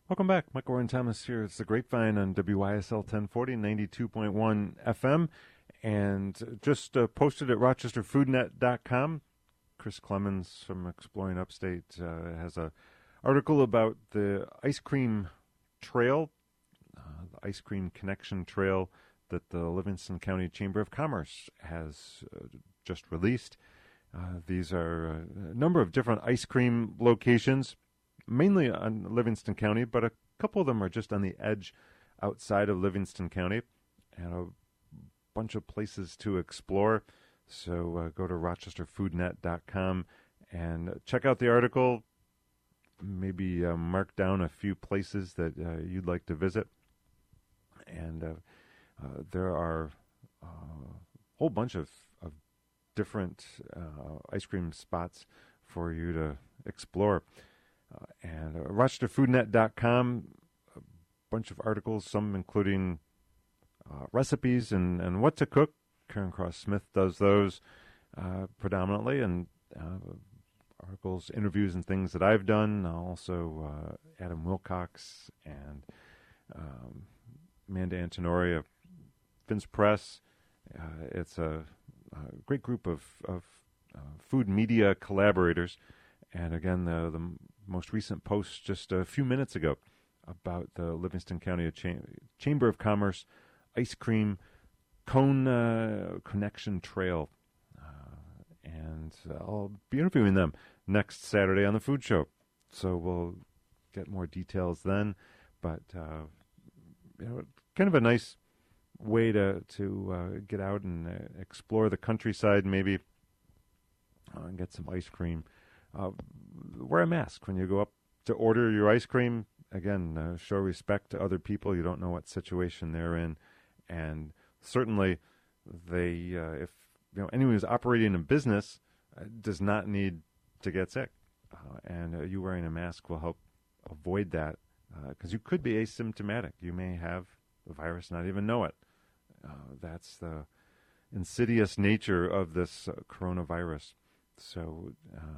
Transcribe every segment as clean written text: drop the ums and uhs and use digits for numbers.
Welcome back. Michael Warren Thomas here. It's the Grapevine on WYSL 1040, 92.1 FM, and just posted at rochesterfoodnet.com. Chris Clemens from Exploring Upstate has an article about the ice cream trail, the ice cream connection trail that the Livingston County Chamber of Commerce has just released. These are a number of different ice cream locations, mainly on Livingston County, but a couple of them are just on the edge outside of Livingston County, and a bunch of places to explore. So go to rochesterfoodnet.com and check out the article, maybe mark down a few places that you'd like to visit. And there are a whole bunch of different ice cream spots for you to explore. And rochesterfoodnet.com, a bunch of articles, some including recipes and what to cook. Karen Cross Smith does those predominantly, and articles, interviews, and things that I've done. Also, Adam Wilcox and Amanda Antonori of Vince Press. It's a great group of food media collaborators. And again, the most recent post just a few minutes ago about the Livingston County Chamber of Commerce ice cream cone connection trail. And I'll be interviewing them next Saturday on the food show. So we'll get more details then. But, kind of a nice way to get out and explore the countryside, maybe, and get some ice cream. Wear a mask when you go up to order your ice cream. Again, show respect to other people. You don't know what situation they're in, and certainly, if anyone who's operating a business does not need to get sick, and you wearing a mask will help avoid that, because you could be asymptomatic. You may have the virus, not even know it. That's the insidious nature of this coronavirus. So.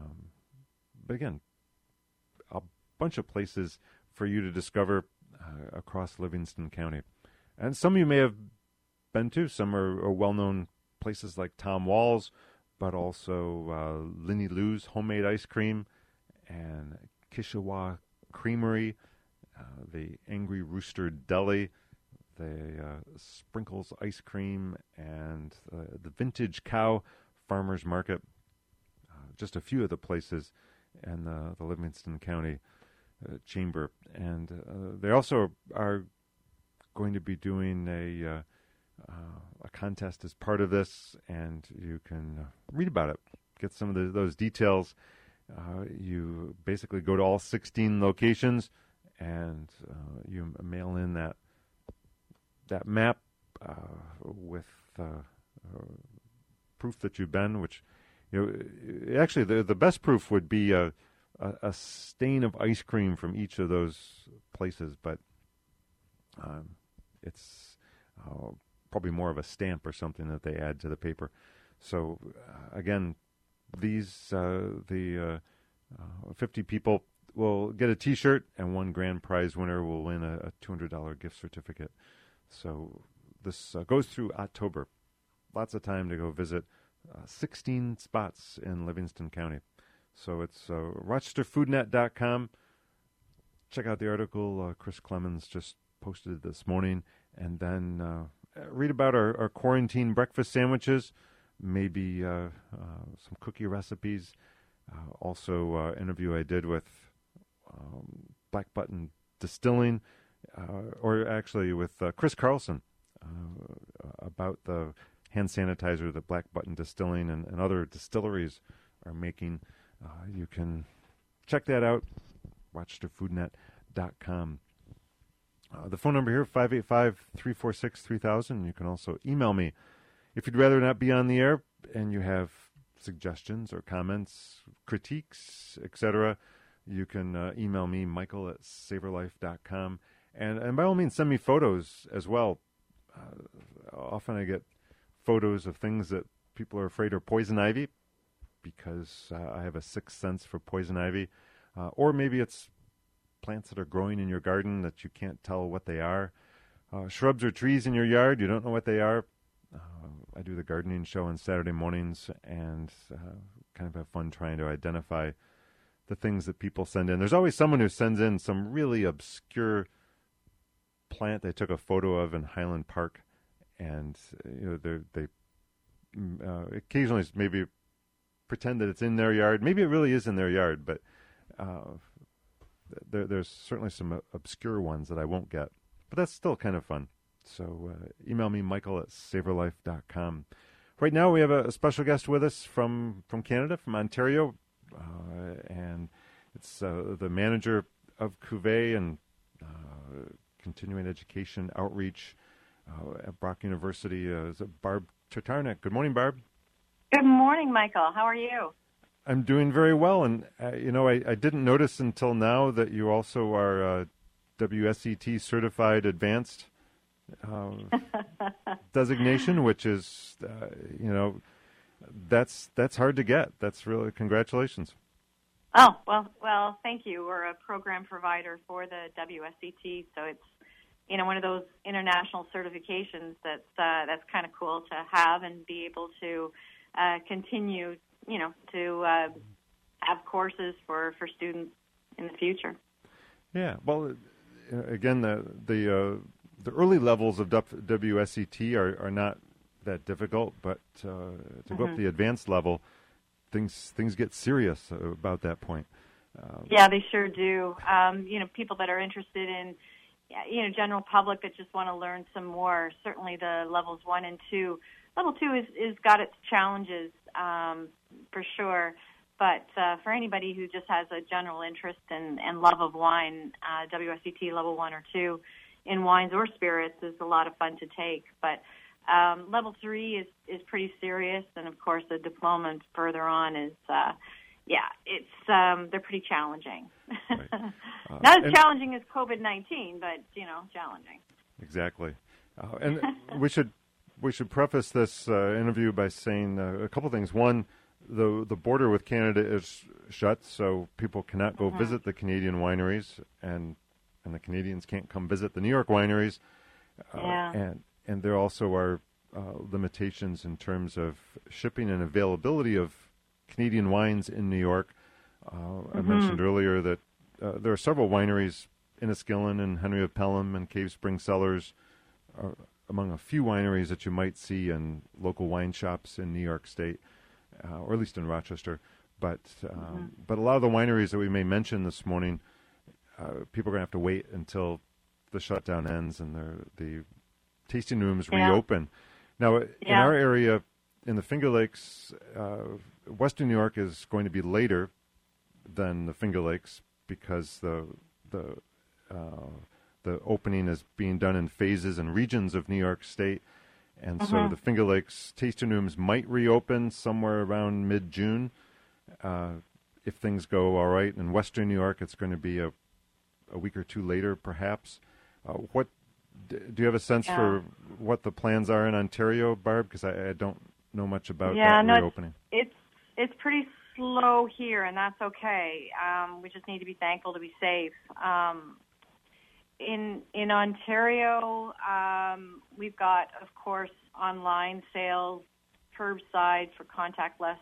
But again, a bunch of places for you to discover across Livingston County. And some you may have been to. Some are well-known places like Tom Walls, but also Linny Lou's Homemade Ice Cream and Kishawa Creamery, the Angry Rooster Deli, the Sprinkles Ice Cream, and the Vintage Cow Farmers Market. Just a few of the places and the Livingston County Chamber. And they also are going to be doing a contest as part of this, and you can read about it, get some of those details. You basically go to all 16 locations, and you mail in that map with proof that you've been, which actually, the best proof would be a stain of ice cream from each of those places, but it's probably more of a stamp or something that they add to the paper. So, again, the 50 people will get a T-shirt, and one grand prize winner will win a $200 gift certificate. So this goes through October. Lots of time to go visit 16 spots in Livingston County. So it's rochesterfoodnet.com. Check out the article Chris Clemens just posted this morning, and then read about our quarantine breakfast sandwiches, maybe some cookie recipes. Also, interview I did with Black Button Distilling, or actually with Chris Carlson about the hand sanitizer that Black Button Distilling and other distilleries are making. You can check that out, rochesterfoodnet.com. The phone number here, 585-346-3000. You can also email me. If you'd rather not be on the air and you have suggestions or comments, critiques, etc., you can email me, Michael at savorlife.com. And by all means, send me photos as well. Often I get photos of things that people are afraid are poison ivy, because I have a sixth sense for poison ivy. Or maybe it's plants that are growing in your garden that you can't tell what they are. Shrubs or trees in your yard, you don't know what they are. I do the gardening show on Saturday mornings and kind of have fun trying to identify the things that people send in. There's always someone who sends in some really obscure plant they took a photo of in Highland Park, and they occasionally maybe pretend that it's in their yard. Maybe it really is in their yard, but there's certainly some obscure ones that I won't get. But that's still kind of fun. So email me, Michael@savorlife.com. Right now we have a special guest with us from Canada, from Ontario, and it's the manager of Cuvée and continuing education outreach at Brock University, is Barb Tatarnic. Good morning, Barb. Good morning, Michael. How are you? I'm doing very well, and I didn't notice until now that you also are WSET certified advanced designation, which is that's hard to get. That's really congratulations. Oh, well, thank you. We're a program provider for the WSET, so it's one of those international certifications that's kind of cool to have and be able to continue, to have courses for students in the future. Yeah, well, again, the early levels of WSET are not that difficult, but to go up the advanced level, things get serious about that point. Yeah, they sure do. People that are interested in, general public that just want to learn some more. Certainly, the levels 1 and 2. Level 2 is got its challenges for sure, but for anybody who just has a general interest and love of wine, WSET level 1 or 2 in wines or spirits is a lot of fun to take. But level 3 is pretty serious, and of course the diploma further on is they're pretty challenging. Right. Not as challenging as COVID-19, but challenging. Exactly, and we should preface this interview by saying a couple things. One, the border with Canada is shut, so people cannot go visit the Canadian wineries, and the Canadians can't come visit the New York wineries. And there also are limitations in terms of shipping and availability of Canadian wines in New York. I mentioned earlier that there are several wineries, Enniskillen and Henry of Pelham and Cave Spring Cellars, among a few wineries that you might see in local wine shops in New York State, or at least in Rochester. But a lot of the wineries that we may mention this morning, people are going to have to wait until the shutdown ends and the tasting rooms reopen. Now, in our area, in the Finger Lakes, Western New York is going to be later than the Finger Lakes because the opening is being done in phases and regions of New York State. And so the Finger Lakes tasting rooms might reopen somewhere around mid-June. If things go all right. In Western New York, it's going to be a week or two later, perhaps. What do you have a sense for what the plans are in Ontario, Barb? Because I don't know much about that reopening. It's pretty slow here, and that's okay. We just need to be thankful to be safe. In Ontario, we've got, of course, online sales, curbside for contactless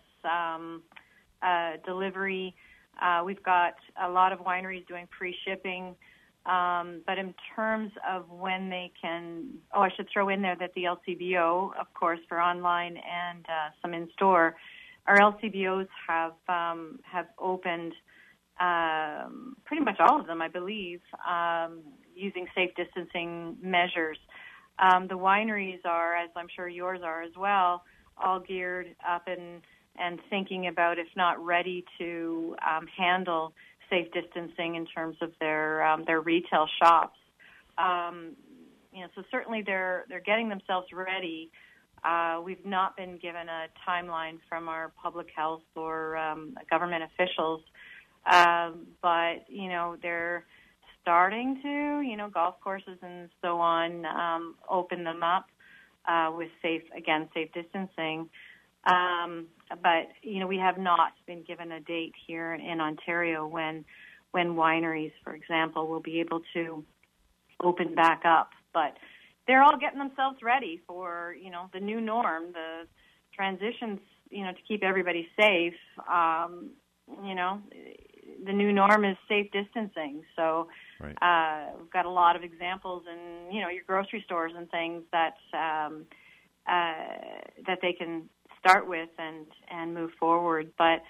delivery. We've got a lot of wineries doing pre-shipping. But in terms of when they can, I should throw in there that the LCBO, of course, for online and some in-store, our LCBOs have opened pretty much all of them, I believe, using safe distancing measures. The wineries are, as I'm sure yours are as well, all geared up and thinking about, if not ready to handle safe distancing in terms of their retail shops. So certainly they're getting themselves ready. We've not been given a timeline from our public health or government officials, but they're starting to, golf courses and so on, open them up with safe distancing. But we have not been given a date here in Ontario when when wineries, for example, will be able to open back up. But they're all getting themselves ready for, the new norm, the transitions, to keep everybody safe. The new norm is safe distancing. So right. We've got a lot of examples in, your grocery stores and things that that they can start with and move forward. But,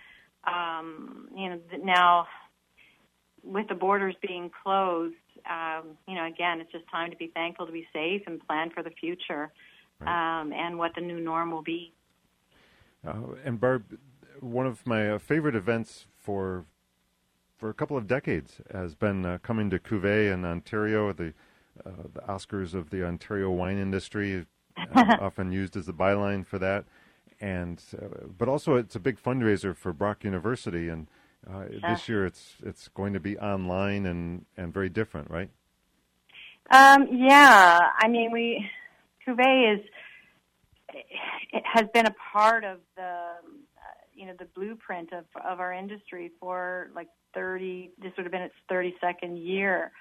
now with the borders being closed, again, it's just time to be thankful, to be safe, and plan for the future, right. and what the new norm will be. And Barb, one of my favorite events for a couple of decades has been coming to Cuvée in Ontario, the Oscars of the Ontario wine industry, often used as the byline for that. And but also it's a big fundraiser for Brock University, and this year it's going to be online and very different, right? Yeah, I mean, Cuvée it has been a part of the the blueprint of our industry for like 30. This would have been its 32nd year,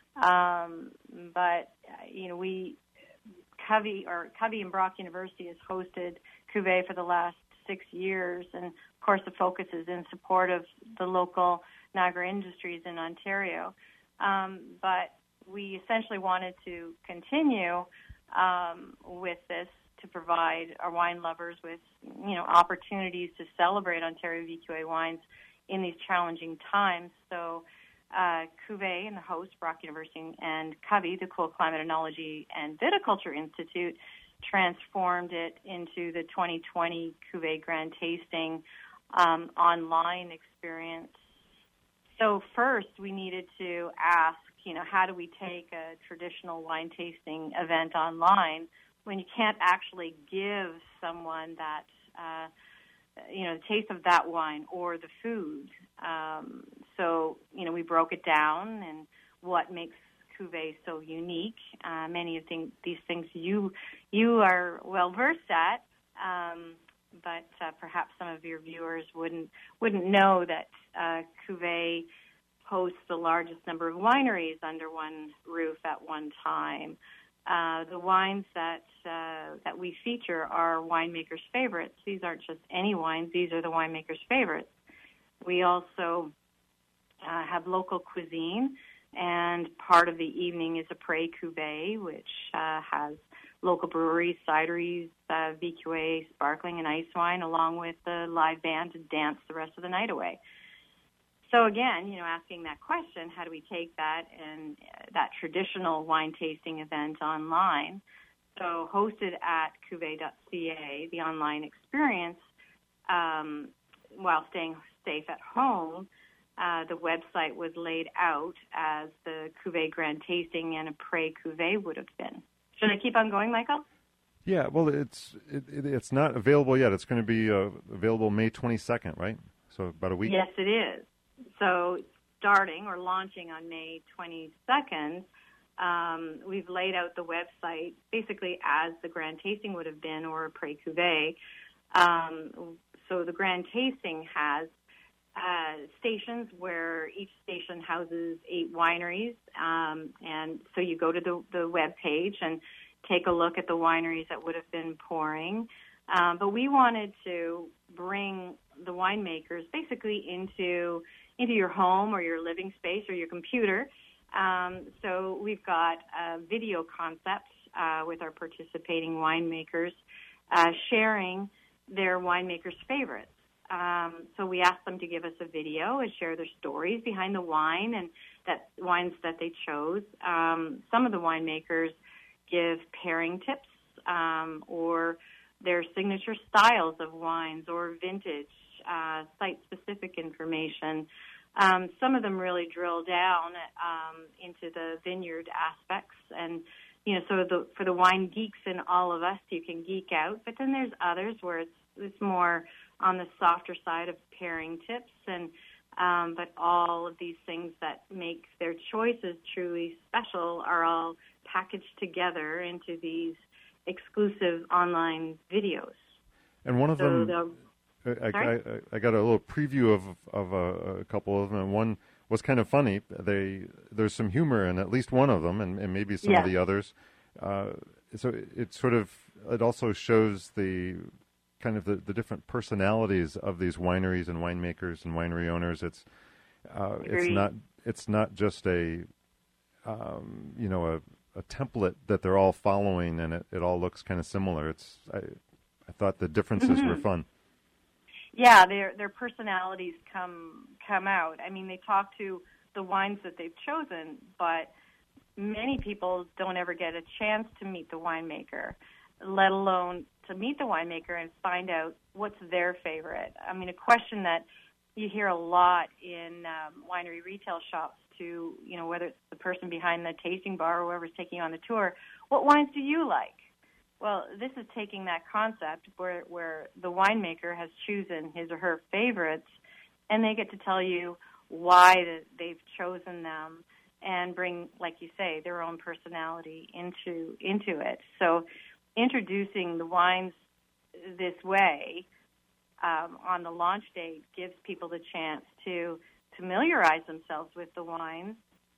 but Covey and Brock University has hosted Cuvée for the last 6 years, and of course the focus is in support of the local Niagara industries in Ontario. But we essentially wanted to continue with this to provide our wine lovers with opportunities to celebrate Ontario VQA wines in these challenging times. So Cuvée and the host, Brock University, and Covey, the Cool Climate Enology and Viticulture Institute, transformed it into the 2020 Cuvée Grand Tasting online experience. So first, we needed to ask, how do we take a traditional wine tasting event online when you can't actually give someone that, the taste of that wine or the food? So, we broke it down and what makes Cuvée so unique. Many of these things you are well versed at, but perhaps some of your viewers wouldn't know that Cuvée hosts the largest number of wineries under one roof at one time. The wines that we feature are winemakers' favorites. These aren't just any wines; these are the winemakers' favorites. We also have local cuisine, and part of the evening is a Pré Cuvée, which has local breweries, cideries, VQA, sparkling and ice wine, along with the live band to dance the rest of the night away. So again, asking that question, how do we take that and that traditional wine tasting event online? So hosted at cuvee.ca, the online experience, while staying safe at home, the website was laid out as the Cuvée Grand Tasting and a Pré Cuvée would have been. Should I keep on going, Michael? Yeah, well, it's not available yet. It's going to be available May 22nd, right? So about a week? Yes, it is. So starting or launching on May 22nd, we've laid out the website basically as the Grand Tasting would have been, or a Pré Cuvée. So the Grand Tasting has stations where each station houses 8 wineries, and so you go to the web page and take a look at the wineries that would have been pouring. But we wanted to bring the winemakers basically into your home or your living space or your computer. So we've got a video concept with our participating winemakers sharing their winemakers' favorites. So we asked them to give us a video and share their stories behind the wine and wines that they chose. Some of the winemakers give pairing tips or their signature styles of wines or vintage, site-specific information. Some of them really drill down into the vineyard aspects, and so for the wine geeks in all of us, you can geek out. But then there's others where it's more on the softer side of pairing tips, and but all of these things that make their choices truly special are all packaged together into these exclusive online videos. And one of them, I got a little preview of a couple of them. And one was kind of funny. There's some humor in at least one of them, and maybe some of the others. So it also shows the kind of the different personalities of these wineries and winemakers and winery owners. It's not just a template that they're all following, and it all looks kind of similar. I thought the differences were fun. Yeah, their personalities come out. I mean, they talk to the wines that they've chosen, but many people don't ever get a chance to meet the winemaker, let alone to meet the winemaker and find out what's their favorite. I mean, a question that you hear a lot in winery retail shops to, whether it's the person behind the tasting bar or whoever's taking on the tour, what wines do you like? Well, this is taking that concept where the winemaker has chosen his or her favorites, and they get to tell you why they've chosen them and bring, like you say, their own personality into it. So introducing the wines this way on the launch date gives people the chance to familiarize themselves with the wines,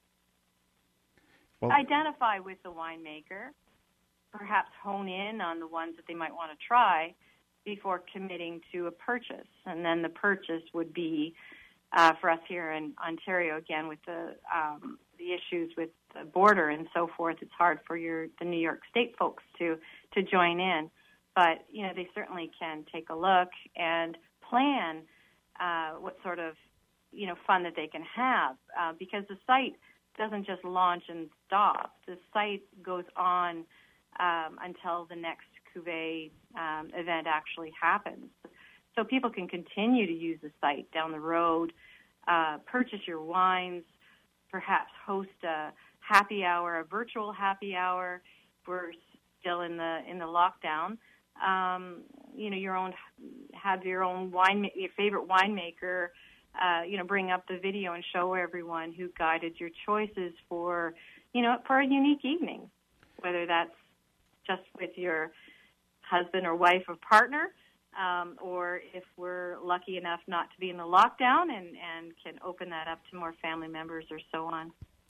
identify with the winemaker, perhaps hone in on the ones that they might want to try before committing to a purchase. And then the purchase would be, for us here in Ontario, again, with the issues with the border and so forth, it's hard for the New York State folks to join in. But, they certainly can take a look and plan what sort of, fun that they can have, because the site doesn't just launch and stop. The site goes on until the next cuvée event actually happens. So people can continue to use the site down the road, purchase your wines, perhaps host a happy hour, a virtual happy hour. We're still in the lockdown. Have your own your favorite winemaker, bring up the video and show everyone who guided your choices for a unique evening, whether that's just with your husband or wife or partner, or if we're lucky enough not to be in the lockdown and can open that up to more family members or so on.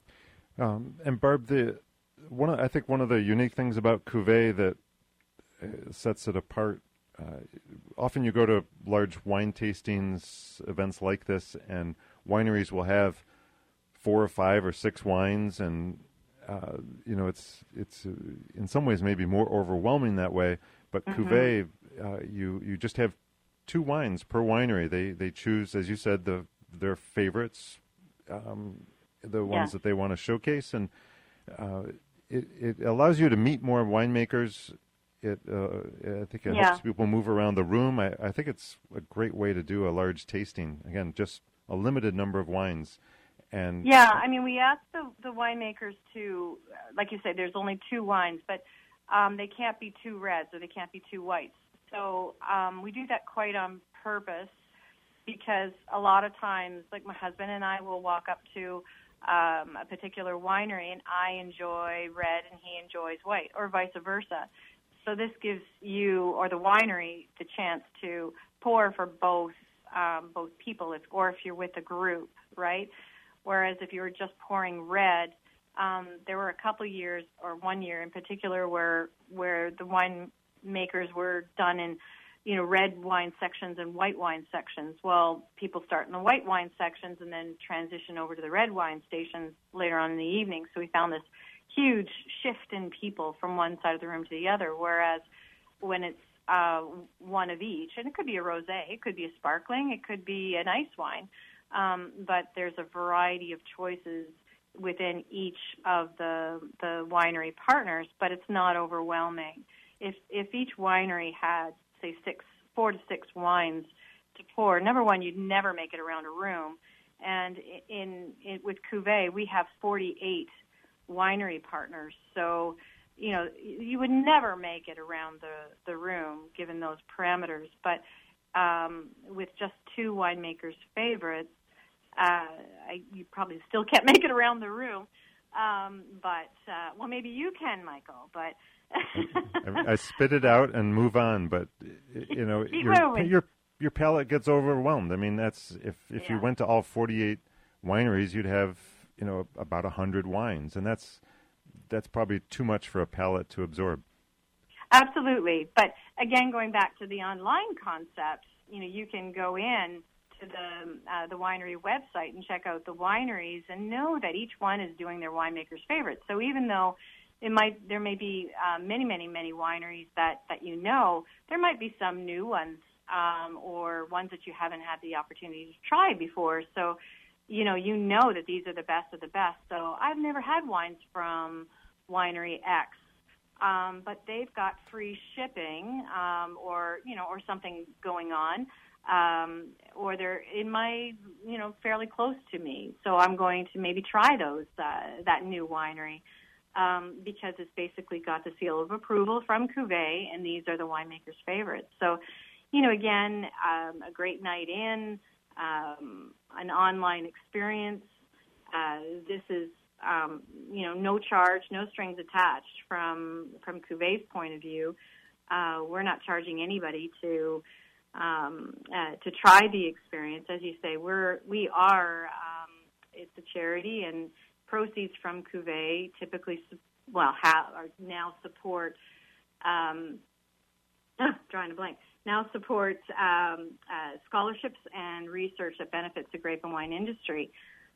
And Barb, I think one of the unique things about Cuvée that sets it apart, often you go to large wine tastings, events like this, and wineries will have 4 or 5 or 6 wines, and it's in some ways maybe more overwhelming that way. But Cuvée, you just have 2 wines per winery. They choose, as you said, their favorites, the ones that they want to showcase, and it allows you to meet more winemakers. I think it helps people move around the room. I think it's a great way to do a large tasting. Again, just a limited number of wines. And we asked the winemakers to, like you said, there's only 2 wines, but they can't be 2 reds or they can't be 2 whites. So we do that quite on purpose, because a lot of times, like my husband and I will walk up to a particular winery and I enjoy red and he enjoys white, or vice versa. So this gives you or the winery the chance to pour for both people, or if you're with a group, right? Whereas if you were just pouring red, there were a couple years, or 1 year in particular, where the winemakers were done in, red wine sections and white wine sections. Well, people start in the white wine sections and then transition over to the red wine stations later on in the evening. So we found this huge shift in people from one side of the room to the other, whereas when it's one of each, and it could be a rosé, it could be a sparkling, it could be an ice wine, but there's a variety of choices within each of the winery partners, but it's not overwhelming. If each winery had, say, 4 to 6 wines to pour, number one, you'd never make it around a room, and with Cuvée, we have 48 winery partners, so you would never make it around the room given those parameters. But with just 2 winemakers' favorites, you probably still can't make it around the room. But maybe you can, Michael. But I spit it out and move on. But your palate gets overwhelmed. I mean, that's if you went to all 48 wineries, you'd have about 100 wines, and that's probably too much for a palate to absorb. Absolutely. But again, going back to the online concept, you can go in to the winery website and check out the wineries and know that each one is doing their winemaker's favorite. So even though there may be many, many, many wineries that there might be some new ones or ones that you haven't had the opportunity to try before. So, you know that these are the best of the best. So I've never had wines from Winery X, but they've got free shipping or something going on. Or they're in my, fairly close to me. So I'm going to maybe try that new winery because it's basically got the seal of approval from Cuvée, and these are the winemaker's favorites. So, again, a great night in, an online experience. This is, no charge, no strings attached from Cuvée's point of view. We're not charging anybody to try the experience. As you say, we are it's a charity, and proceeds from Cuvée typically now support drawing a blank. Now support scholarships and research that benefits the grape and wine industry.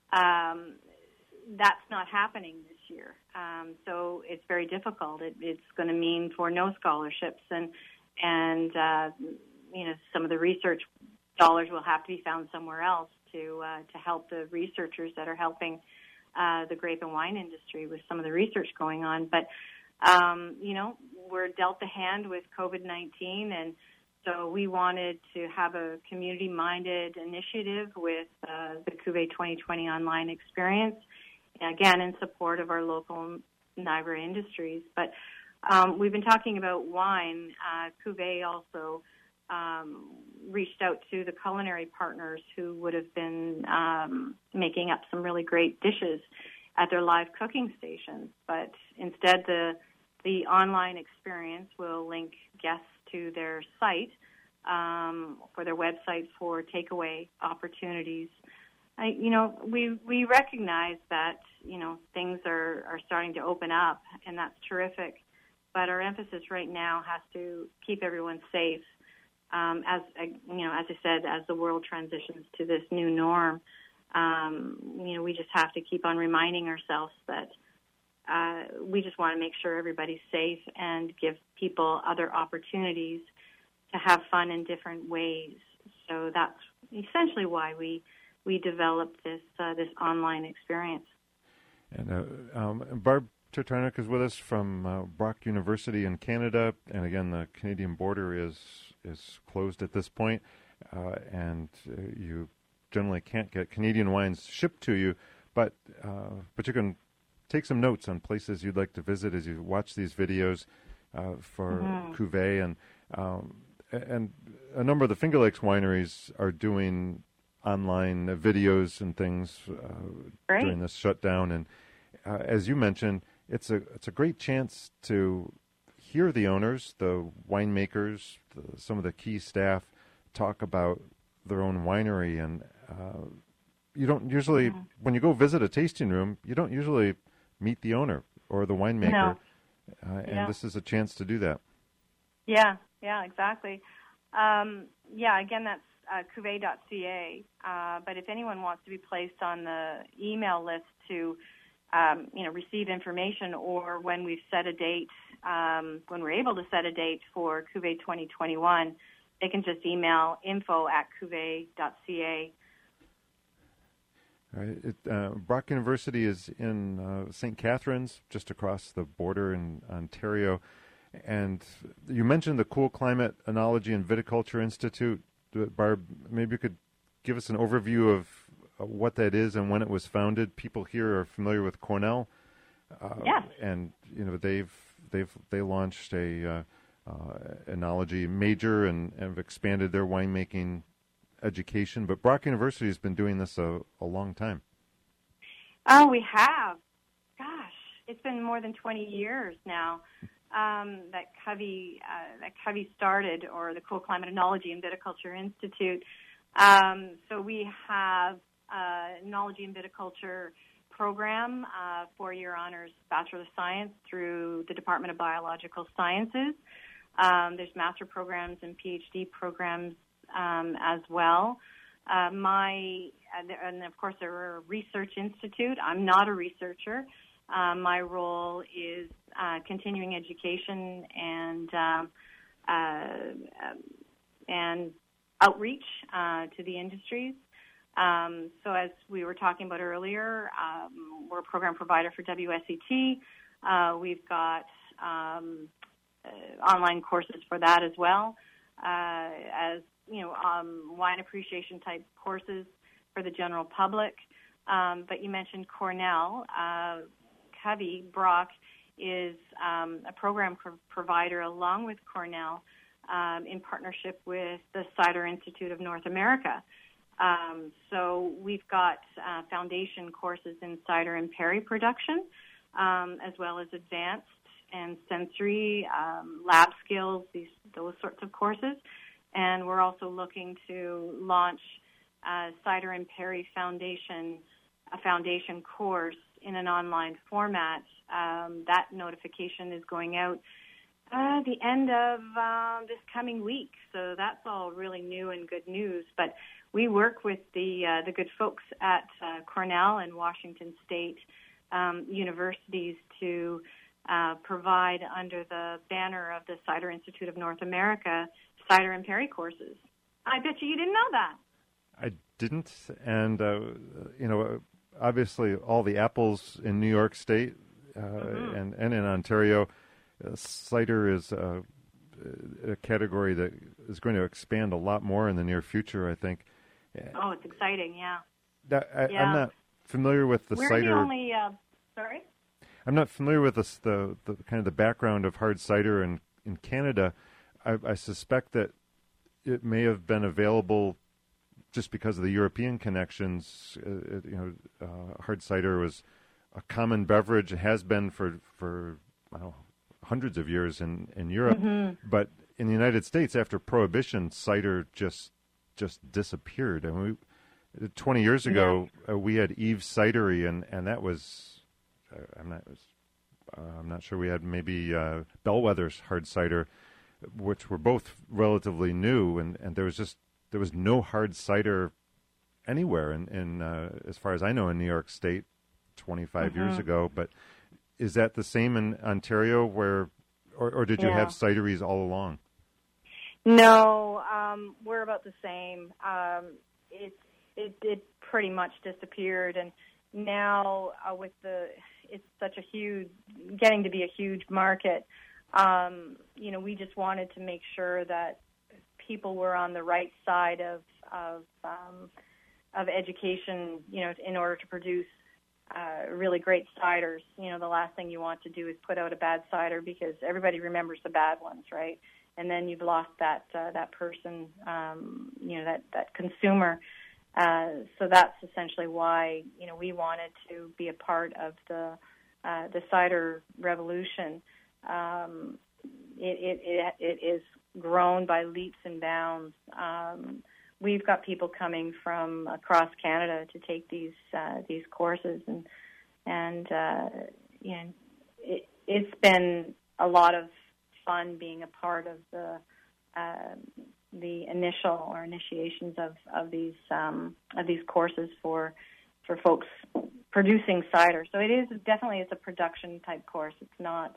That's not happening this year, so it's very difficult. It's going to mean for no scholarships, and some of the research dollars will have to be found somewhere else to help the researchers that are helping the grape and wine industry with some of the research going on. But we're dealt the hand with COVID-19, and so we wanted to have a community-minded initiative with the Cuvée 2020 online experience, again in support of our local Niagara industries. But we've been talking about wine. Cuvée also reached out to the culinary partners who would have been making up some really great dishes at their live cooking stations. But instead, the online experience will link guests to their site for their website for takeaway opportunities. We recognize that things are starting to open up, and that's terrific. But our emphasis right now has to keep everyone safe. As I said, as the world transitions to this new norm, we just have to keep on reminding ourselves that we just want to make sure everybody's safe and give people other opportunities to have fun in different ways. So that's essentially why we developed this online experience. And Barb Tertarnik is with us from Brock University in Canada, and again, the Canadian border is closed at this point, and you generally can't get Canadian wines shipped to you, but you can take some notes on places you'd like to visit as you watch these videos for Cuvée, and a number of the Finger Lakes wineries are doing online videos and things during this shutdown, and as you mentioned, it's a great chance to hear the owners, the winemakers, some of the key staff talk about their own winery. And you don't usually, when you go visit a tasting room, you don't usually meet the owner or the winemaker. No. And this is a chance to do that. Yeah, exactly. Again, that's cuvee.ca. But if anyone wants to be placed on the email list to receive information, or when we've set a date, when we're able to set a date for Cuvée 2021, they can just email info@cuvee.ca. All right. Brock University is in St. Catharines, just across the border in Ontario. And you mentioned the Cool Climate Enology and Viticulture Institute. Barb, maybe you could give us an overview of what that is and when it was founded. People here are familiar with Cornell. Yes. And they launched a enology major and have expanded their winemaking education. But Brock University has been doing this a long time. Oh, we have. Gosh, it's been more than 20 years now that Covey started, or the Cool Climate Enology and Viticulture Institute. So we have Enology and Viticulture program, 4-year honors Bachelor of Science through the Department of Biological Sciences. There's master programs and PhD programs as well. And of course, there are a research institute. I'm not a researcher. My role is continuing education and outreach to the industries. So as we were talking about earlier, we're a program provider for WSET. We've got online courses for that as well, as wine appreciation type courses for the general public. But you mentioned Cornell. Covey Brock is a program provider along with Cornell in partnership with the Cider Institute of North America. So we've got foundation courses in cider and perry production, as well as advanced and sensory lab skills, those sorts of courses. And we're also looking to launch Cider and Perry Foundation, a foundation course in an online format. That notification is going out the end of this coming week. So that's all really new and good news. But we work with the good folks at Cornell and Washington State universities to provide under the banner of the Cider Institute of North America cider and perry courses. I bet you didn't know that. I didn't, and obviously all the apples in New York State and in Ontario, cider is a category that is going to expand a lot more in the near future, I think. Oh, it's exciting, yeah. I'm not familiar with the cider. We're the only, sorry? I'm not familiar with the kind of the background of hard cider in Canada. I suspect that it may have been available just because of the European connections. Hard cider was a common beverage. It has been for hundreds of years in Europe. Mm-hmm. But in the United States, after Prohibition, cider just disappeared. I mean, 20 years ago, we had Eve's Cidery, and that was I'm not sure. We had maybe Bellwether's hard cider, which were both relatively new, and there was no hard cider anywhere in as far as I know in New York State 25 years ago. But is that the same in Ontario, or did you have cideries all along? No, we're about the same. It pretty much disappeared, and now it's such getting to be a huge market. We just wanted to make sure that people were on the right side of education, in order to produce really great ciders. The last thing you want to do is put out a bad cider, because everybody remembers the bad ones, right? And then you've lost that person, that consumer. So that's essentially why we wanted to be a part of the cider revolution. It is grown by leaps and bounds. We've got people coming from across Canada to take these courses, and it's been a lot of fun being a part of the initiations of these courses for folks producing cider. So it is definitely a production type course. It's not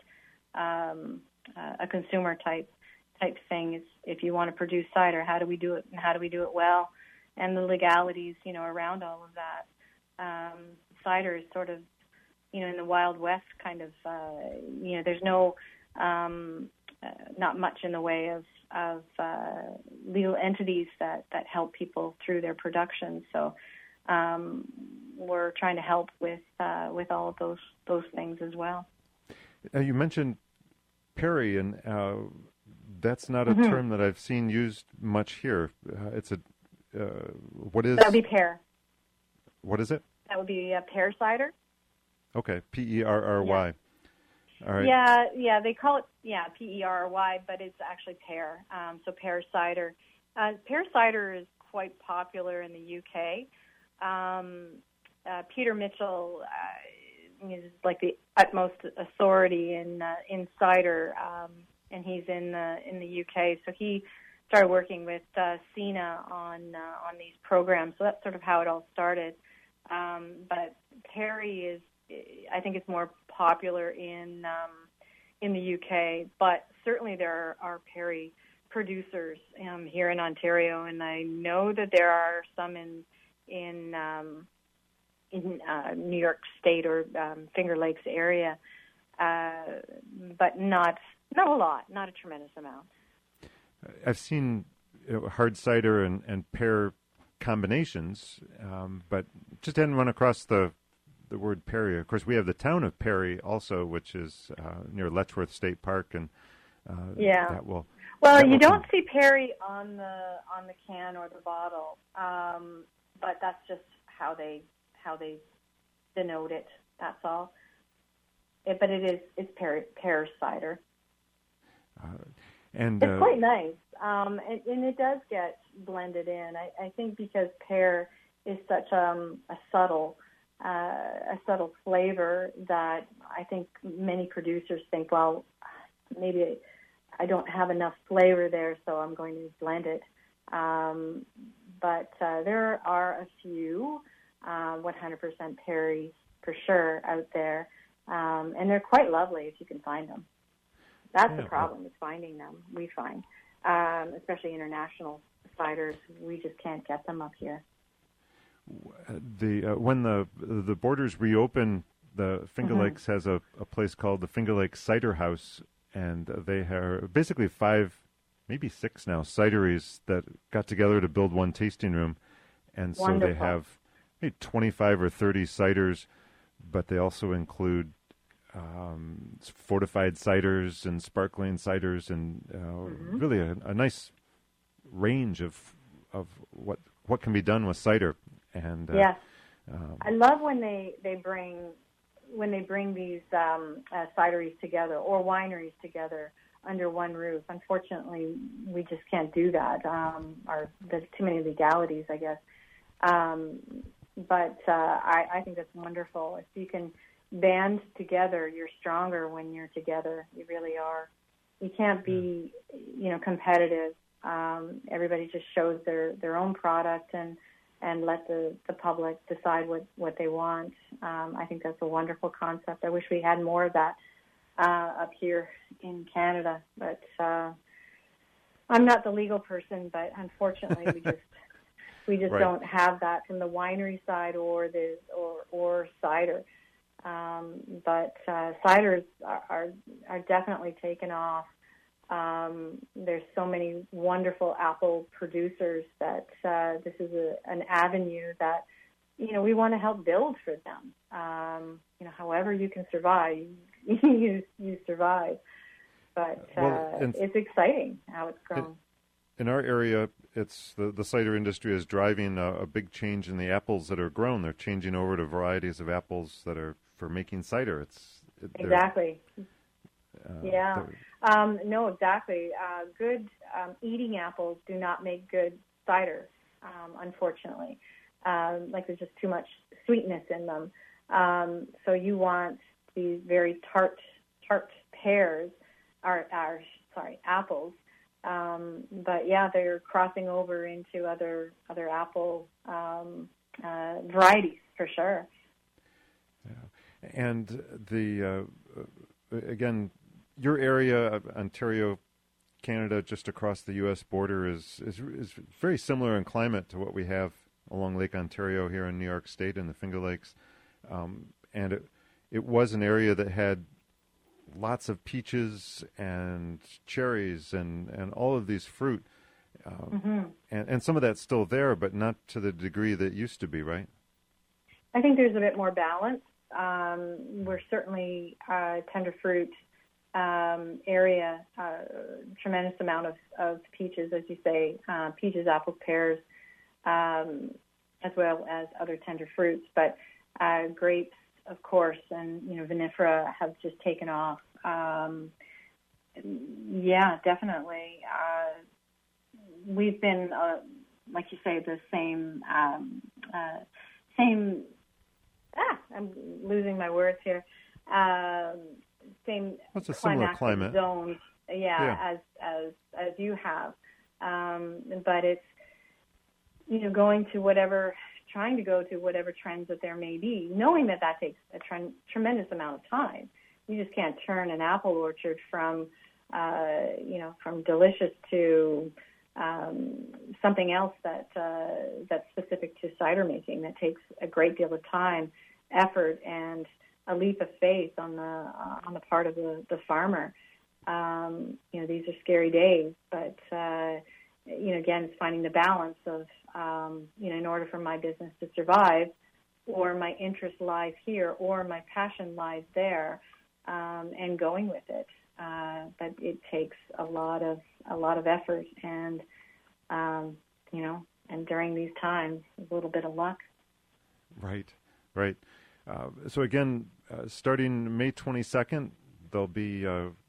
a consumer type thing. It's, if you want to produce cider, how do we do it, and how do we do it well, and the legalities around all of that. Cider is sort of in the Wild West kind of. There's no not much in the way of legal entities that help people through their production. So we're trying to help with all of those things as well. You mentioned perry, and that's not a term that I've seen used much here. It's what is? That would be pear. What is it? That would be pear cider. Okay, Perry. Yeah. All right. Yeah, they call it Perry, but it's actually pear. So pear cider. Pear cider is quite popular in the UK. Peter Mitchell is like the utmost authority in cider, and he's in the UK. So he started working with CINA on these programs. So that's sort of how it all started. But Perry is, I think, it's more popular in the UK. But certainly there are Perry producers here in Ontario, and I know that there are some in New York State or Finger Lakes area, but not a lot, not a tremendous amount. I've seen hard cider and pear combinations, but just hadn't run across the word Perry. Of course, we have the town of Perry also, which is near Letchworth State Park, and that will. Well, you don't see Perry on the can or the bottle, but that's just how they denote it. That's all. But it's pear cider. And it's quite nice, and it does get blended in. I think because pear is such a subtle flavor that I think many producers think, well, maybe I don't have enough flavor there, so I'm going to blend it. But there are a few 100% Perrys for sure out there, and they're quite lovely if you can find them. That's the problem, is finding them, we find. Especially international ciders, we just can't get them up here. When the borders reopen, the Finger Lakes has a place called the Finger Lakes Cider House, and they are basically 5, maybe 6 now, cideries that got together to build one tasting room. And so Wonderful. They have maybe 25 or 30 ciders, but they also include fortified ciders and sparkling ciders, and really a nice range of what can be done with cider. And yes, I love when they bring these cideries together or wineries together under one roof. Unfortunately, we just can't do that. There's too many legalities, I guess. But I think that's wonderful. If you can band together, you're stronger when you're together. You really are. You can't be, competitive. Everybody just shows their own product and let the public decide what they want. I think that's a wonderful concept. I wish we had more of that up here in Canada, but I'm not the legal person. But unfortunately, we just right. don't have that from the winery side or cider. But ciders are definitely taken off. There's so many wonderful apple producers that this is an avenue that we want to help build for them. However you can survive, you survive. But it's exciting how it's grown. In our area, it's the cider industry is driving a big change in the apples that are grown. They're changing over to varieties of apples that are for making cider. Exactly. No, exactly. Good eating apples do not make good cider, unfortunately. There's just too much sweetness in them. So you want these very tart pears, apples. But they're crossing over into other apple varieties for sure. Yeah. And again, your area, Ontario, Canada, just across the U.S. border, is very similar in climate to what we have along Lake Ontario here in New York State and the Finger Lakes. And it was an area that had lots of peaches and cherries and all of these fruit. And some of that's still there, but not to the degree that it used to be, right? I think there's a bit more balance. We're certainly tender fruit area, tremendous amount of peaches, as you say, peaches, apples, pears, as well as other tender fruits. But grapes, of course, and vinifera have just taken off. Definitely. We've been like you say, the same. I'm losing my words here. Same. What's a similar climate zones, as you have, but it's trying to go to whatever trends that there may be, knowing that takes a tremendous amount of time. You just can't turn an apple orchard from delicious to something else that's specific to cider making. That takes a great deal of time, effort, and a leap of faith on the part of the farmer. These are scary days, but again, it's finding the balance of in order for my business to survive, or my interest lies here, or my passion lies there, and going with it. But it takes a lot of effort, and and during these times, a little bit of luck. Right. So again, starting May 22nd, there'll be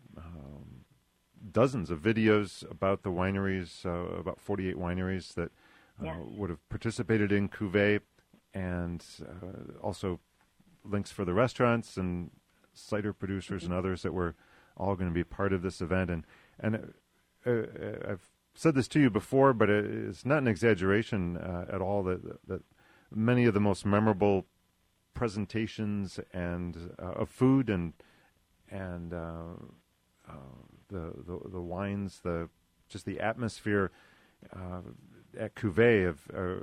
dozens of videos about the wineries, about 48 wineries that would have participated in Cuvée, and also links for the restaurants and cider producers and others that were all going to be part of this event. And I've said this to you before, but it's not an exaggeration at all that many of the most memorable presentations and of food and the wines, just the atmosphere at Cuvée.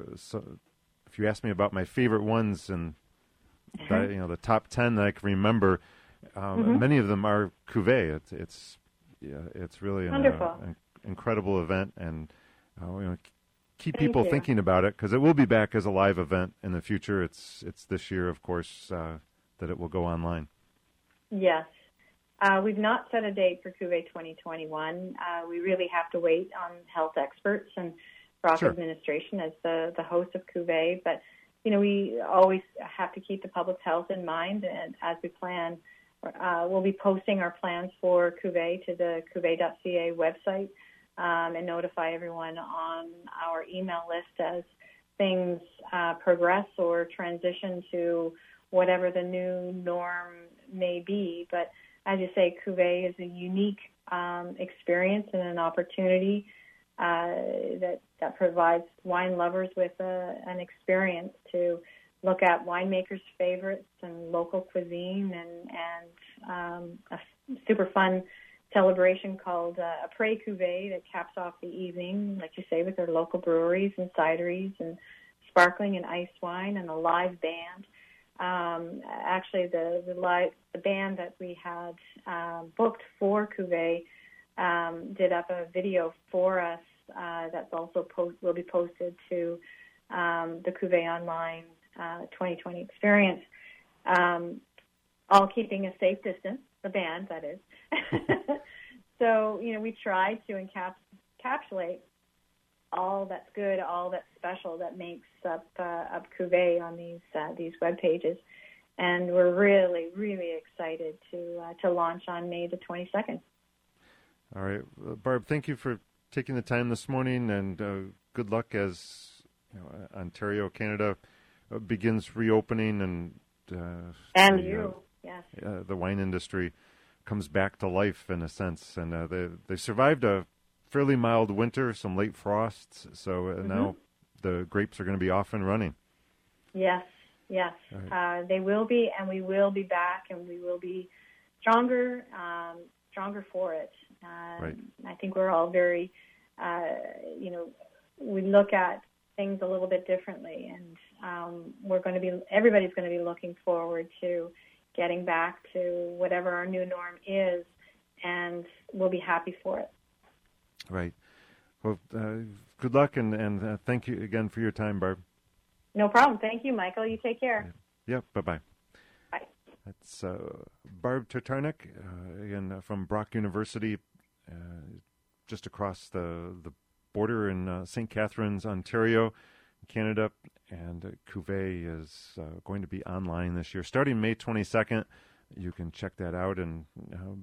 If you ask me about my favorite ones and the top 10 that I can remember, many of them are Cuvée. It's really an incredible event, and keep people thinking about it, because it will be back as a live event in the future. It's this year, of course, that it will go online. Yes. We've not set a date for Cuvée 2021. We really have to wait on health experts and Brock administration as the host of Cuvée. But, we always have to keep the public's health in mind. And as we plan, we'll be posting our plans for Cuvée to the cuvée.ca website and notify everyone on our email list as things progress or transition to whatever the new norm may be. But as you say, Cuvée is a unique experience and an opportunity that provides wine lovers with an experience to look at winemakers' favorites and local cuisine, and a super fun celebration called Après Cuvée that caps off the evening, like you say, with our local breweries and cideries and sparkling and ice wine and a live band. Actually, the band that we had booked for Cuvée did up a video for us that's also will be posted to the Cuvée Online 2020 experience, all keeping a safe distance, the band, that is. So, we try to encapsulate all that's good, all that's special that makes up Cuvée on these web pages, and we're really, really excited to launch on May the 22nd. All right, Barb, thank you for taking the time this morning, and good luck as Ontario, Canada begins reopening, and yes, the wine industry comes back to life in a sense, and they survived a fairly mild winter, some late frosts, so now the grapes are going to be off and running. Yes. Right. They will be, and we will be back, and we will be stronger for it. Right. I think we're all very, we look at things a little bit differently, and everybody's going to be looking forward to getting back to whatever our new norm is, and we'll be happy for it. Right. Well, good luck, and thank you again for your time, Barb. No problem. Thank you, Michael. You take care. Yeah. Bye-bye. Bye. That's Barb Tatarnic, again, from Brock University, just across the border in St. Catharines, Ontario, Canada. And Cuvée is going to be online this year, starting May 22nd. You can check that out, and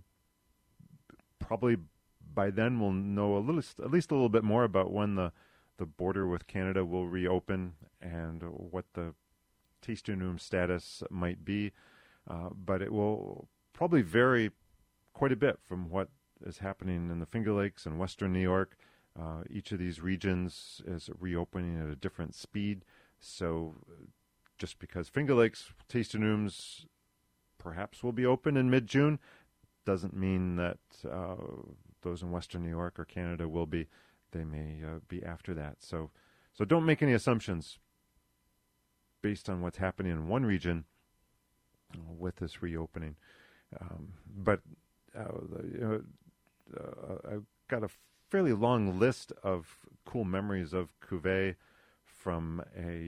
probably by then we'll know at least a little bit more about when the the border with Canada will reopen and what the tasting room status might be. But it will probably vary quite a bit from what is happening in the Finger Lakes and Western New York. Each of these regions is reopening at a different speed. So just because Finger Lakes tasting rooms perhaps will be open in mid-June doesn't mean that those in Western New York or Canada will be. They may be after that. So don't make any assumptions based on what's happening in one region with this reopening. But I've got a fairly long list of cool memories of Cuvée from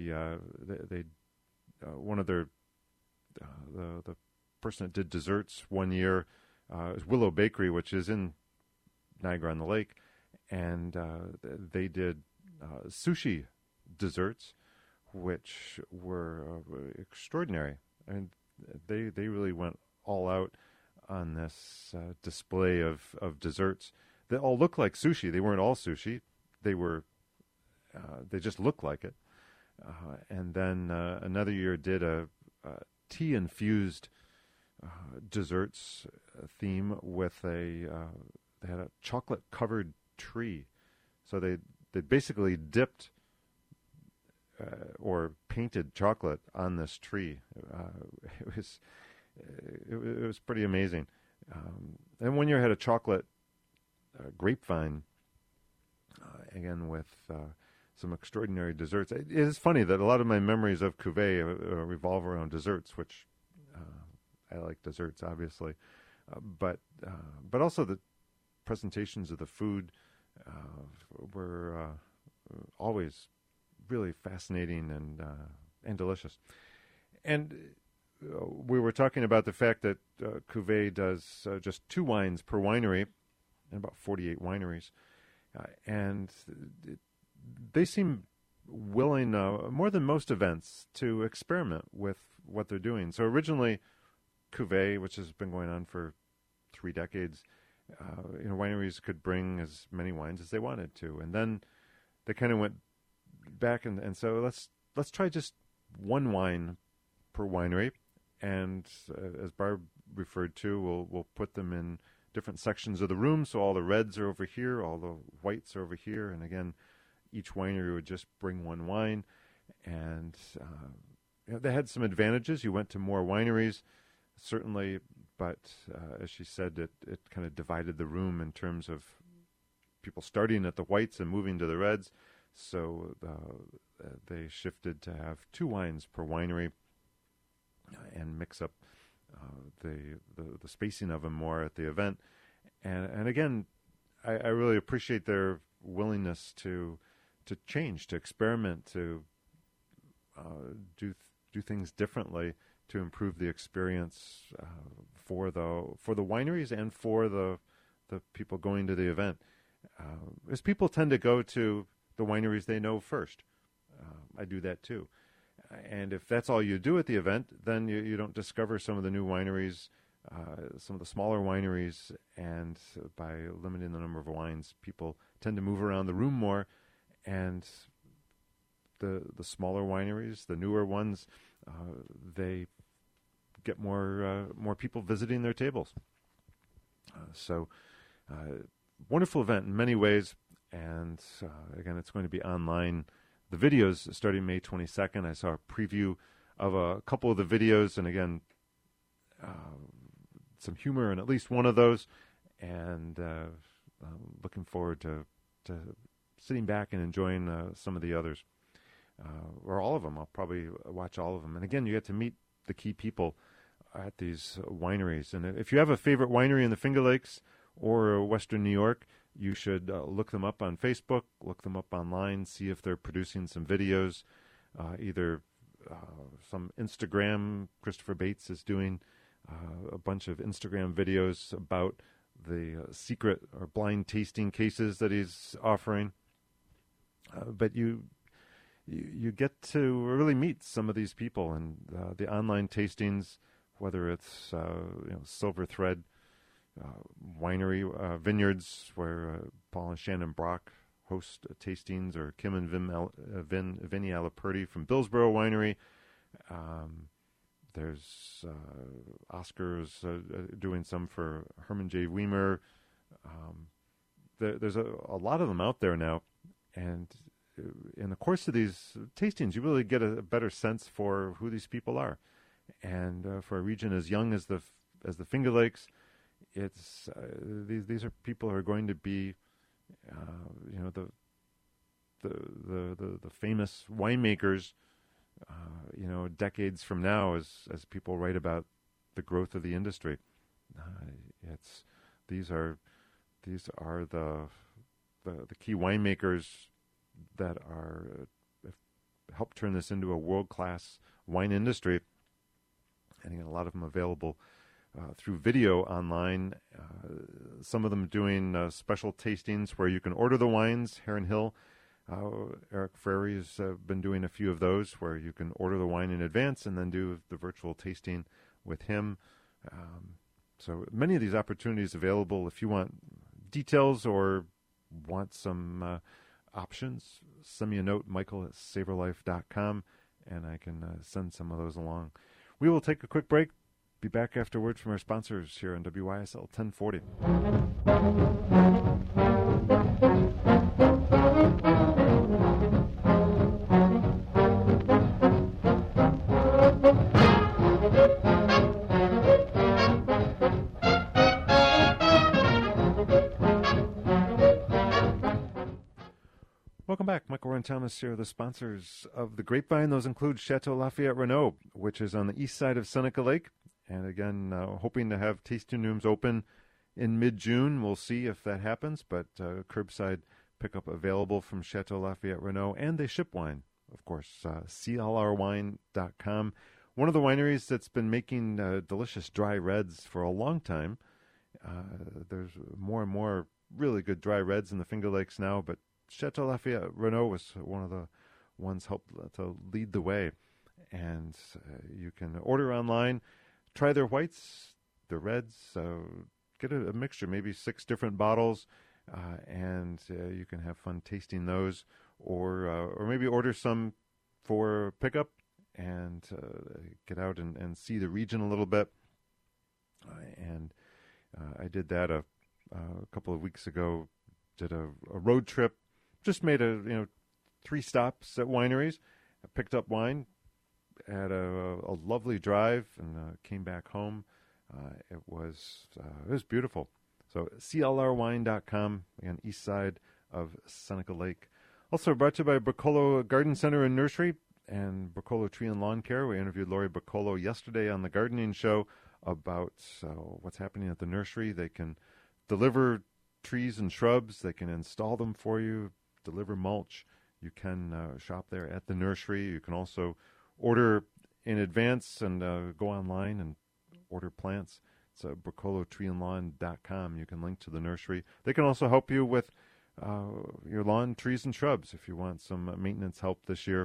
one of their the person that did desserts one year was Willow Bakery, which is in Niagara-on-the-Lake, and they did sushi desserts, which were extraordinary. And they really went all out on this display of desserts that all look like sushi. They weren't all sushi. They just looked like it. And then another year did a tea-infused desserts theme with they had a chocolate-covered tree. So they basically dipped or painted chocolate on this tree. It was pretty amazing. And one year I had a chocolate grapevine, again with some extraordinary desserts. It is funny that a lot of my memories of Cuvée revolve around desserts, which I like desserts, obviously, but also the presentations of the food were always really fascinating and delicious. And we were talking about the fact that Cuvée does just 2 wines per winery, and about 48 wineries, and they seem willing, more than most events, to experiment with what they're doing. So originally, Cuvée, which has been going on for 3 decades, wineries could bring as many wines as they wanted to, and then they kind of went back and so let's try just 1 wine per winery, and as Barb referred to, we'll put them in different sections of the room. So all the reds are over here, all the whites are over here, and again, each winery would just bring 1 wine, and they had some advantages. You went to more wineries, certainly, but as she said, it kind of divided the room in terms of people starting at the whites and moving to the reds. So they shifted to have 2 wines per winery and mix up the spacing of them more at the event. And again, I really appreciate their willingness to change, to experiment, to do things differently to improve the experience for the wineries and for the people going to the event. As people tend to go to the wineries they know first. I do that too. And if that's all you do at the event, then you don't discover some of the new wineries, some of the smaller wineries, and by limiting the number of wines, people tend to move around the room more, and the smaller wineries, the newer ones, they get more people visiting their tables. So wonderful event in many ways, and again, it's going to be online. The videos starting May 22nd. I saw a preview of a couple of the videos, and again, some humor in at least one of those, and looking forward to sitting back and enjoying some of the others, or all of them. I'll probably watch all of them. And again, you get to meet the key people at these wineries. And if you have a favorite winery in the Finger Lakes or Western New York, you should look them up on Facebook, look them up online, see if they're producing some videos, either some Instagram. Christopher Bates is doing a bunch of Instagram videos about the secret or blind tasting cases that he's offering. But you get to really meet some of these people, and the online tastings, whether it's Silver Thread Winery Vineyards, where Paul and Shannon Brock host tastings are Kim and Vinny Alaperti from Billsboro Winery. There's Oscar's doing some for Herman J. Weimer. There's a lot of them out there now, and in the course of these tastings, you really get a better sense for who these people are. And for a region as young as the Finger Lakes, it's these are people who are going to be, the famous winemakers, decades from now, as people write about the growth of the industry. These are the key winemakers that are helped turn this into a world-class wine industry. And again, a lot of them available through video online. Some of them doing special tastings where you can order the wines. Heron Hill, Eric Frary has been doing a few of those where you can order the wine in advance and then do the virtual tasting with him. So many of these opportunities available. If you want details or want some options, send me a note, michael@savorlife.com, and I can send some of those along. We will take a quick break. Be back afterwards from our sponsors here on WYSL 1040. Welcome back. Michael Ron Thomas here, the sponsors of the Grapevine. Those include Chateau Lafayette Renault, which is on the east side of Seneca Lake. And again, hoping to have tasting rooms open in mid-June. We'll see if that happens, but curbside pickup available from Chateau Lafayette Renault. And they ship wine, of course, clrwine.com. One of the wineries that's been making delicious dry reds for a long time. There's more and more really good dry reds in the Finger Lakes now, but Chateau Lafayette Renault was one of the ones helped to lead the way. And you can order online, try their whites, their reds, get a mixture, maybe 6 different bottles, and you can have fun tasting those, or maybe order some for pickup and get out and see the region a little bit. And I did that a couple of weeks ago, did a road trip. Just made 3 stops at wineries. I picked up wine, had a lovely drive, and came back home. It was beautiful. So clrwine.com, again, east side of Seneca Lake. Also brought to you by Bracolo Garden Center and Nursery and Bracolo Tree and Lawn Care. We interviewed Lori Bracolo yesterday on the Gardening Show about what's happening at the nursery. They can deliver trees and shrubs. They can install them for you, deliver mulch. You can shop there at the nursery. You can also order in advance and go online and order plants. It's bracoloTreeandLawn.com. You can link to the nursery. They can also help you with your lawn, trees, and shrubs if you want some maintenance help this year.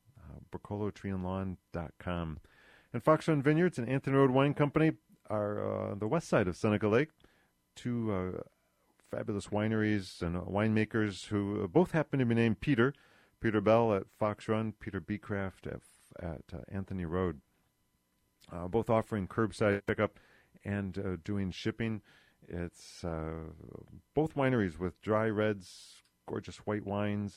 bracoloTreeandLawn.com. And Fox Run Vineyards and Anthony Road Wine Company are on the west side of Seneca Lake. 2 fabulous wineries and winemakers who both happen to be named Peter. Peter Bell at Fox Run, Peter Becraft at Anthony Road. Both offering curbside pickup and doing shipping. It's both wineries with dry reds, gorgeous white wines,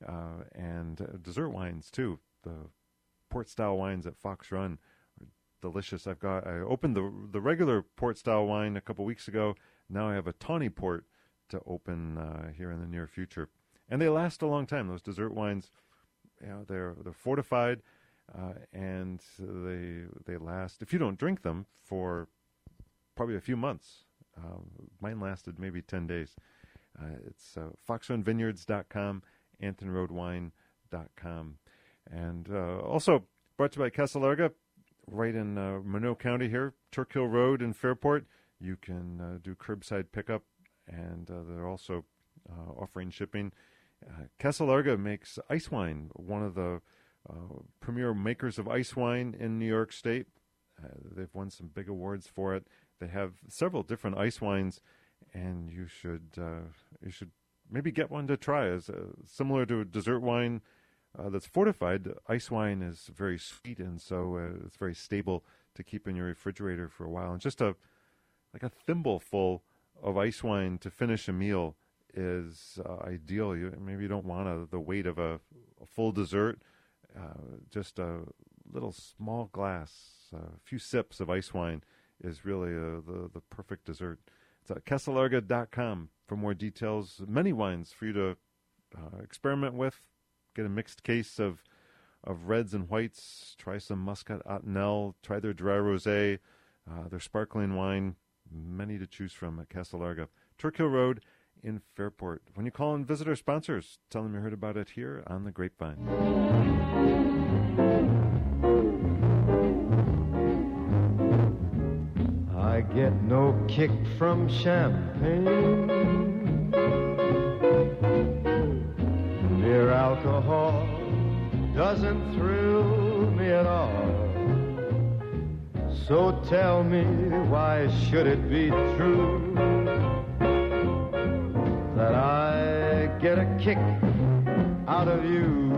and dessert wines too. The port-style wines at Fox Run are delicious. I opened the regular port-style wine a couple weeks ago. Now I have a tawny port to open here in the near future, and they last a long time. Those dessert wines, they're fortified, and they last, if you don't drink them, for probably a few months. Mine lasted maybe 10 days. It's foxrunvineyards.com, anthonyroadwine.com, and also brought to you by Casa Larga, right in Monroe County here, Turk Hill Road in Fairport. You can do curbside pickup, and they're also offering shipping. Casa Larga makes ice wine, one of the premier makers of ice wine in New York State. They've won some big awards for it. They have several different ice wines, and you should maybe get one to try. As similar to a dessert wine that's fortified, ice wine is very sweet, and so it's very stable to keep in your refrigerator for a while. And just like a thimbleful of ice wine to finish a meal is ideal. Maybe you don't want the weight of a full dessert. Just a little small glass, a few sips of ice wine is really the perfect dessert. It's at casalarga.com for more details. Many wines for you to experiment with. Get a mixed case of reds and whites. Try some Muscat Ottonel. Try their dry rosé, their sparkling wine. Many to choose from at Casa Larga. Turk Hill Road in Fairport. When you call and visit our sponsors, tell them you heard about it here on The Grapevine. I get no kick from champagne. Mere alcohol doesn't thrill me at all. So tell me, why should it be true that I get a kick out of you?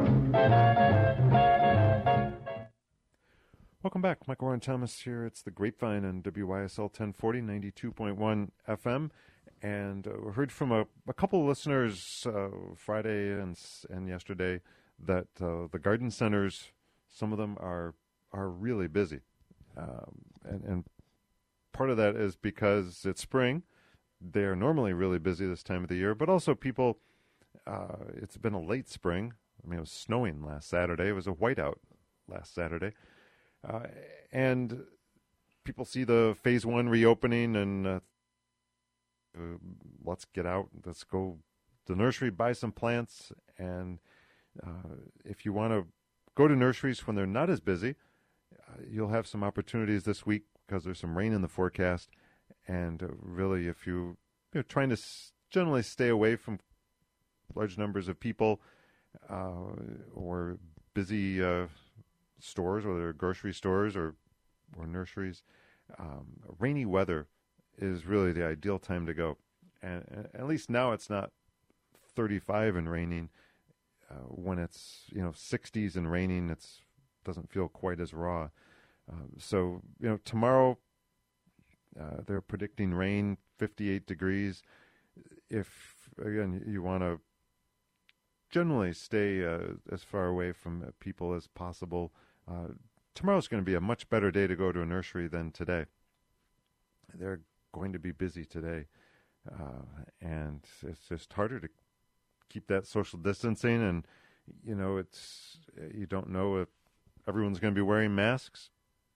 Welcome back. Michael Warren Thomas here. It's The Grapevine on WYSL 1040, 92.1 FM. And we heard from a couple of listeners Friday and yesterday that the garden centers, some of them are really busy. And part of that is because it's spring. They're normally really busy this time of the year, but also people, it's been a late spring. I mean, it was snowing last Saturday. It was a whiteout last Saturday. And people see the phase one reopening and let's get out. Let's go to the nursery, buy some plants. And if you want to go to nurseries when they're not as busy, you'll have some opportunities this week because there's some rain in the forecast. And really, if you're trying to generally stay away from large numbers of people or busy stores, whether they're grocery stores or nurseries, rainy weather is really the ideal time to go. And at least now it's not 35 and raining. When it's 60s and raining, it doesn't feel quite as raw. So tomorrow they're predicting rain, 58 degrees. If again you want to generally stay as far away from people as possible, tomorrow's going to be a much better day to go to a nursery than today. They're going to be busy today, and it's just harder to keep that social distancing. And you don't know if everyone's going to be wearing masks.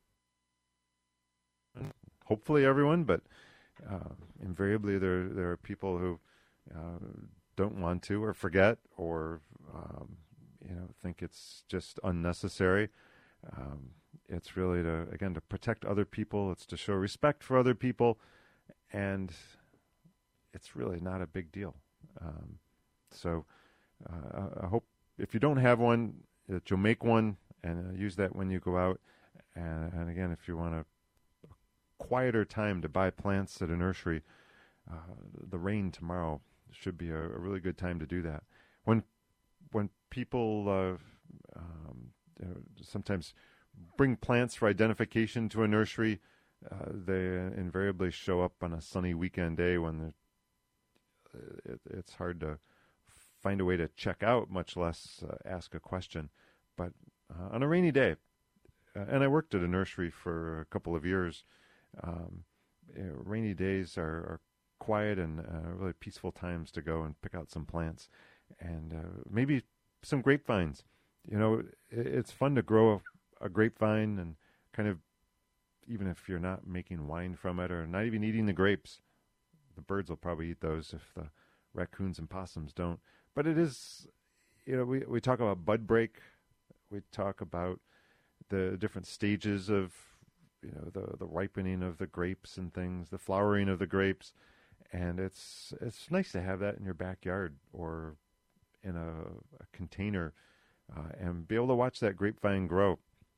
Hopefully everyone, but invariably there are people who don't want to or forget or think it's just unnecessary. It's really to protect other people. It's to show respect for other people, and it's really not a big deal. So I hope if you don't have one, that you'll make one and use that when you go out. And again, if you want a quieter time to buy plants at a nursery, the rain tomorrow should be a really good time to do that. When people sometimes bring plants for identification to a nursery, they invariably show up on a sunny weekend day when it's hard to find a way to check out, much less ask a question. But on a rainy day, and I worked at a nursery for a couple of years, rainy days are quiet and really peaceful times to go and pick out some plants and maybe some grapevines. It's fun to grow a grapevine and kind of, even if you're not making wine from it or not even eating the grapes, the birds will probably eat those if the raccoons and possums don't. But it is, we talk about bud break. We talk about the different stages of, the ripening of the grapes and things, the flowering of the grapes. And it's nice to have that in your backyard or in a container and be able to watch that grapevine grow.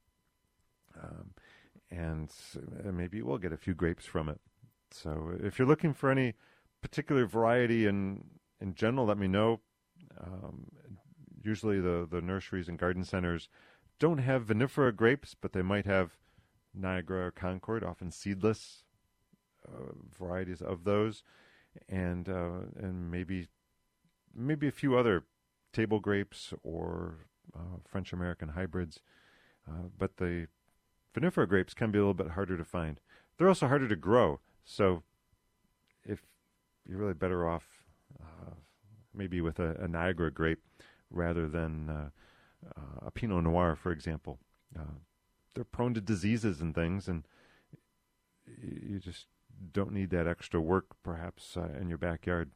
And maybe we'll get a few grapes from it. So if you're looking for any particular variety in in general, let me know. Usually the nurseries and garden centers don't have vinifera grapes, but they might have Niagara or Concord, often seedless varieties of those, and maybe a few other table grapes or French American hybrids. But the vinifera grapes can be a little bit harder to find. They're also harder to grow, so if you're really better off maybe with a Niagara grape rather than a Pinot Noir, for example. They're prone to diseases and things, and you just don't need that extra work, perhaps, in your backyard.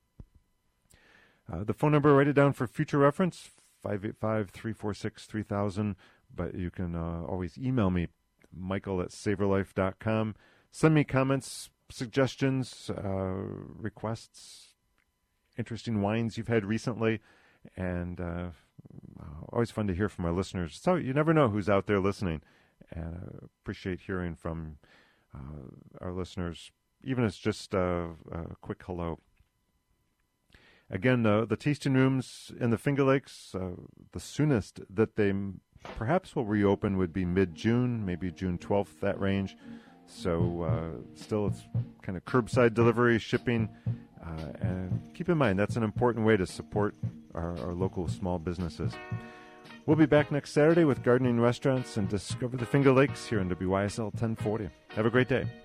The phone number, write it down for future reference, 585-346-3000, but you can always email me, michael@savorlife.com. Send me comments, suggestions, requests, interesting wines you've had recently, and always fun to hear from our listeners. So you never know who's out there listening, and I appreciate hearing from our listeners, even if it's just a quick hello. Again, the tasting rooms in the Finger Lakes, the soonest that they perhaps will reopen would be mid-June, maybe June 12th, that range. So still it's kind of curbside delivery, shipping, and keep in mind that's an important way to support our local small businesses. We'll be back next Saturday with Gardening Restaurants and Discover the Finger Lakes here on WYSL 1040. Have a great day.